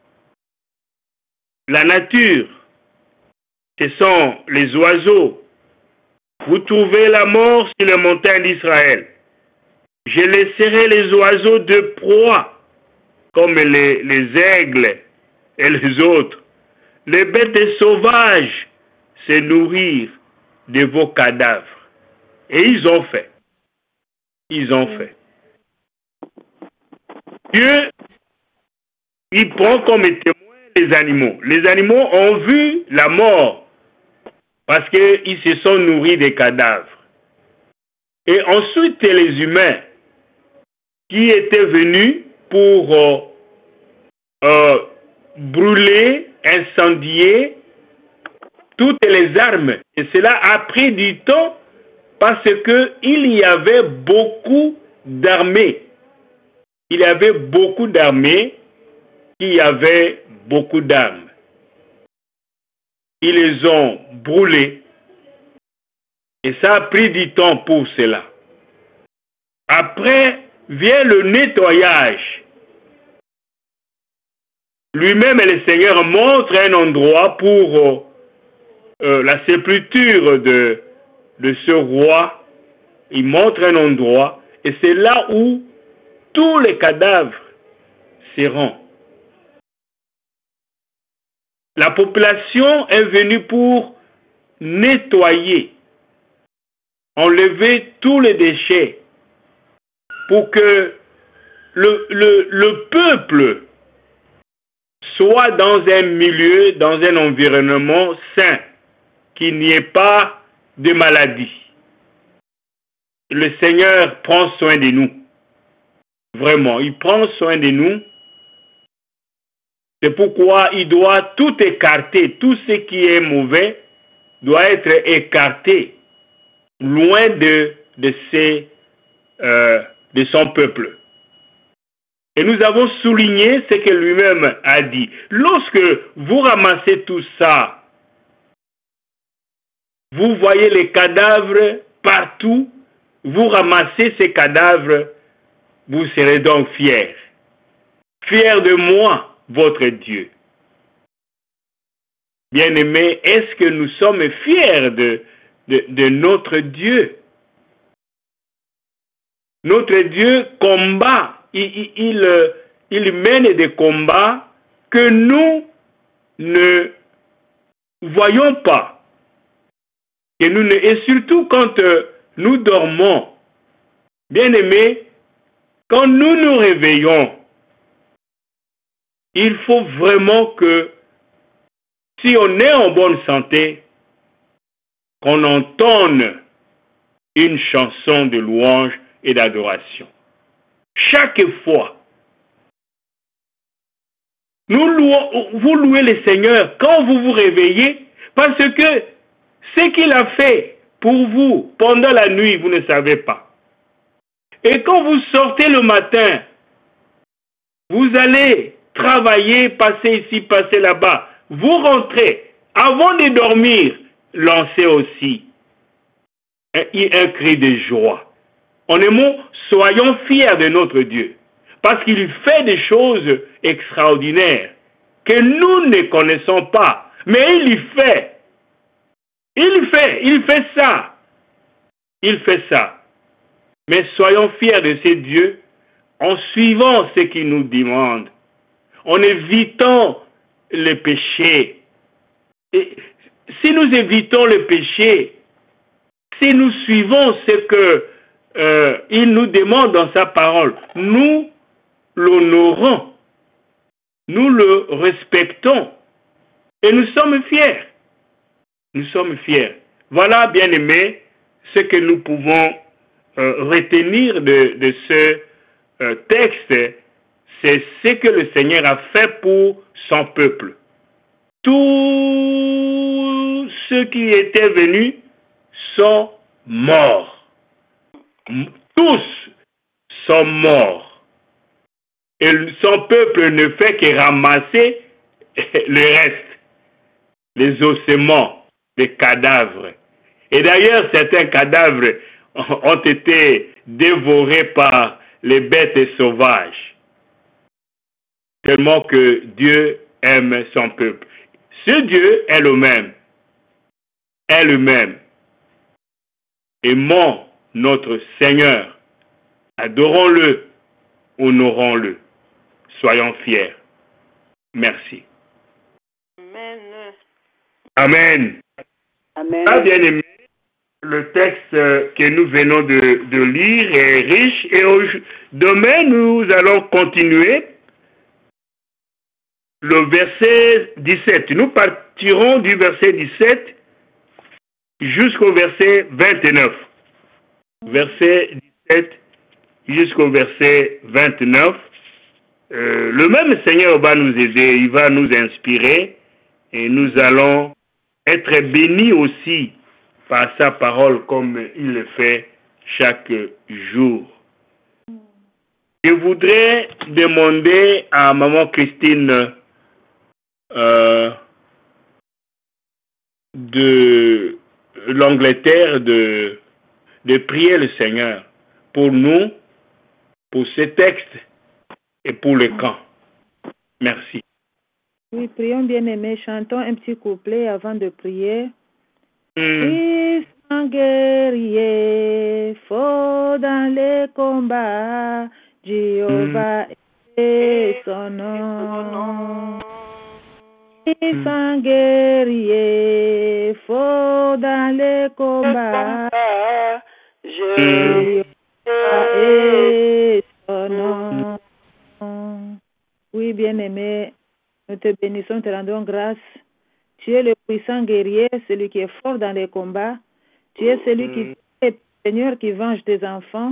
la nature. Ce sont les oiseaux. Vous trouvez la mort sur les montagnes d'Israël. Je laisserai les oiseaux de proie, comme les aigles et les autres. Les bêtes sauvages se nourrir de vos cadavres. Et ils ont fait. Ils ont fait. Dieu, il prend comme témoin les animaux. Les animaux ont vu la mort parce qu'ils se sont nourris des cadavres. Et ensuite, les humains qui étaient venus pour brûler, incendier toutes les armes. Et cela a pris du temps parce qu'il y avait beaucoup d'armées. Il y avait beaucoup d'armées qui avaient beaucoup d'armes. Ils les ont brûlés. Et ça a pris du temps pour cela. Après vient le nettoyage. Lui-même, le Seigneur montre un endroit pour la sépulture de ce roi. Il montre un endroit. Et c'est là où tous les cadavres seront. la population est venue pour nettoyer, enlever tous les déchets, pour que le peuple soit dans un milieu, dans un environnement sain, qu'il n'y ait pas de maladie. Le Seigneur prend soin de nous. Vraiment, il prend soin de nous. C'est pourquoi il doit tout écarter. Tout ce qui est mauvais doit être écarté loin de son peuple. Et nous avons souligné ce que lui-même a dit. Lorsque vous ramassez tout ça, vous voyez les cadavres partout, vous ramassez ces cadavres, vous serez donc fiers. Fiers de moi, votre Dieu. Bien-aimés, est-ce que nous sommes fiers de notre Dieu? Notre Dieu combat, il mène des combats que nous ne voyons pas. Et surtout quand nous dormons, bien-aimés, quand nous nous réveillons, il faut vraiment que, si on est en bonne santé, qu'on entende une chanson de louange et d'adoration. Chaque fois, vous louez le Seigneur quand vous vous réveillez, parce que ce qu'il a fait pour vous pendant la nuit, vous ne savez pas. Et quand vous sortez le matin, vous allez travailler, passer ici, passer là-bas. Vous rentrez. Avant de dormir, lancez aussi un cri de joie. En un mot, soyons fiers de notre Dieu. Parce qu'il fait des choses extraordinaires que nous ne connaissons pas. Mais il y fait. Il fait ça. Il fait ça. Mais soyons fiers de ces dieux en suivant ce qu'il nous demande, en évitant le péché. Et si nous évitons le péché, si nous suivons ce que il nous demande dans sa parole, nous l'honorons, nous le respectons et nous sommes fiers. Nous sommes fiers. Voilà, bien-aimés, ce que nous pouvons retenir de ce texte, c'est ce que le Seigneur a fait pour son peuple. Tous ceux qui étaient venus sont morts. Tous sont morts. Et son peuple ne fait que ramasser le reste, les ossements, les cadavres. Et d'ailleurs, certains cadavres ont été dévorés par les bêtes sauvages. Tellement que Dieu aime son peuple. Ce Dieu est le même. Est le même. Aimons notre Seigneur. Adorons-le. Honorons-le. Soyons fiers. Merci. Amen. Amen. Amen. Ah, bien-aimé, le texte que nous venons de lire est riche et demain nous allons continuer le verset 17. Nous partirons du verset 17 jusqu'au verset 29. Verset 17 jusqu'au verset 29. Le même Seigneur va nous aider, il va nous inspirer et nous allons être bénis aussi par sa parole comme il le fait chaque jour. Je voudrais demander à Maman Christine de l'Angleterre de prier le Seigneur pour nous, pour ce texte et pour le camp. Merci. Oui, prions bien-aimés, chantons un petit couplet avant de prier. Puissant guerrier, fort dans les combats, Jéhovah est son nom. puissant guerrier, fort dans les combats, je et son nom. Oui, bien-aimé, nous te bénissons, te rendons grâce. Tu es le puissant guerrier, celui qui est fort dans les combats. Tu es celui qui est Seigneur, qui venge tes enfants.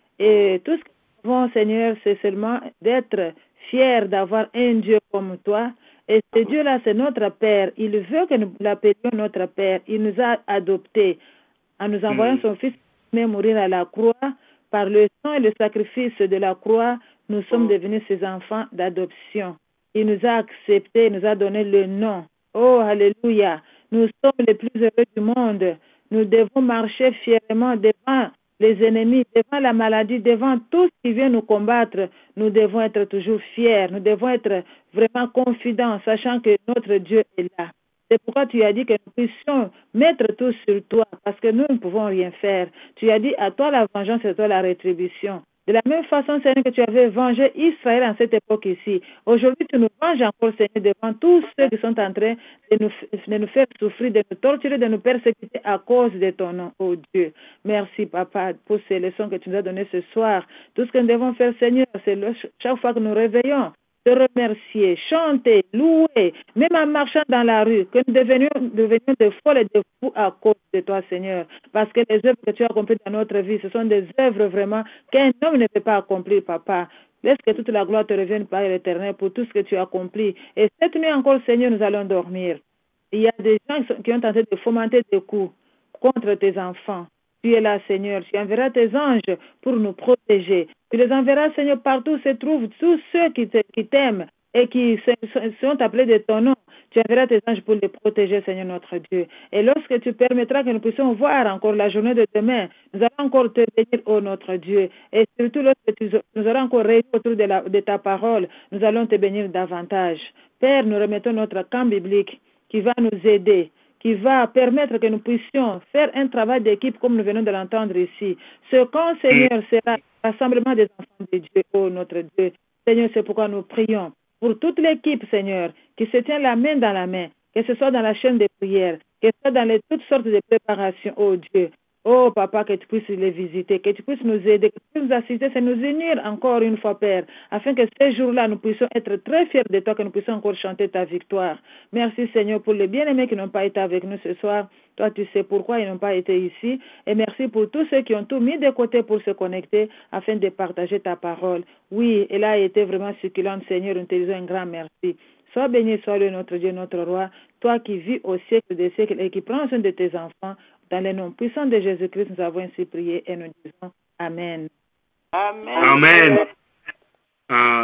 Et tout ce que nous avons, Seigneur, c'est seulement d'être fiers d'avoir un Dieu comme toi. Et ce Dieu-là, c'est notre Père. Il veut que nous l'appelions notre Père. Il nous a adoptés en nous envoyant son Fils mourir à la croix. Par le sang et le sacrifice de la croix, nous sommes devenus ses enfants d'adoption. Il nous a acceptés, il nous a donné le nom. Oh, alléluia. Nous sommes les plus heureux du monde. Nous devons marcher fièrement devant les ennemis, devant la maladie, devant tout ce qui vient nous combattre. Nous devons être toujours fiers. Nous devons être vraiment confidents, sachant que notre Dieu est là. C'est pourquoi tu as dit que nous puissions mettre tout sur toi, parce que nous ne pouvons rien faire. Tu as dit, à toi la vengeance et à toi la rétribution. De la même façon, Seigneur, que tu avais vengé Israël en cette époque ici. Aujourd'hui, tu nous venges encore, Seigneur, devant tous ceux qui sont en train de nous faire souffrir, de nous torturer, de nous persécuter à cause de ton nom, oh Dieu. Merci, Papa, pour ces leçons que tu nous as données ce soir. Tout ce que nous devons faire, Seigneur, c'est chaque fois que nous réveillons, te remercier, chanter, louer, même en marchant dans la rue, que nous devenions de folles et de fous à cause de toi, Seigneur. Parce que les œuvres que tu as accomplies dans notre vie, ce sont des œuvres vraiment qu'un homme ne peut pas accomplir, Papa. Laisse que toute la gloire te revienne par l'Éternel pour tout ce que tu as accompli. Et cette nuit encore, Seigneur, nous allons dormir. Il y a des gens qui ont tenté de fomenter des coups contre tes enfants. Tu es là, Seigneur. Tu enverras tes anges pour nous protéger. Tu les enverras, Seigneur, partout où se trouvent tous ceux qui t'aiment et qui sont appelés de ton nom. Tu enverras tes anges pour les protéger, Seigneur notre Dieu. Et lorsque tu permettras que nous puissions voir encore la journée de demain, nous allons encore te bénir, ô notre Dieu. Et surtout, lorsque tu nous auras encore réunis autour de ta parole, nous allons te bénir davantage. Père, nous remettons notre camp biblique qui va nous aider, qui va permettre que nous puissions faire un travail d'équipe comme nous venons de l'entendre ici. Ce camp, Seigneur, sera le rassemblement des enfants de Dieu, ô notre Dieu. Seigneur, c'est pourquoi nous prions pour toute l'équipe, Seigneur, qui se tient la main dans la main, que ce soit dans la chaîne de prière, que ce soit dans toutes sortes de préparations, ô Dieu. Oh, Papa, que tu puisses les visiter, que tu puisses nous aider, que tu puisses nous assister, c'est nous unir encore une fois, Père, afin que ces jours-là, nous puissions être très fiers de toi, que nous puissions encore chanter ta victoire. Merci, Seigneur, pour les bien-aimés qui n'ont pas été avec nous ce soir. Toi, tu sais pourquoi ils n'ont pas été ici. Et merci pour tous ceux qui ont tout mis de côté pour se connecter, afin de partager ta parole. Oui, elle a été vraiment succulente, Seigneur, nous te disons un grand merci. Sois béni, sois le notre Dieu, notre roi, toi qui vis au siècle des siècles et qui prends soin de tes enfants. Dans le nom puissant de Jésus-Christ, nous avons ainsi prié et nous disons Amen. Amen. Amen.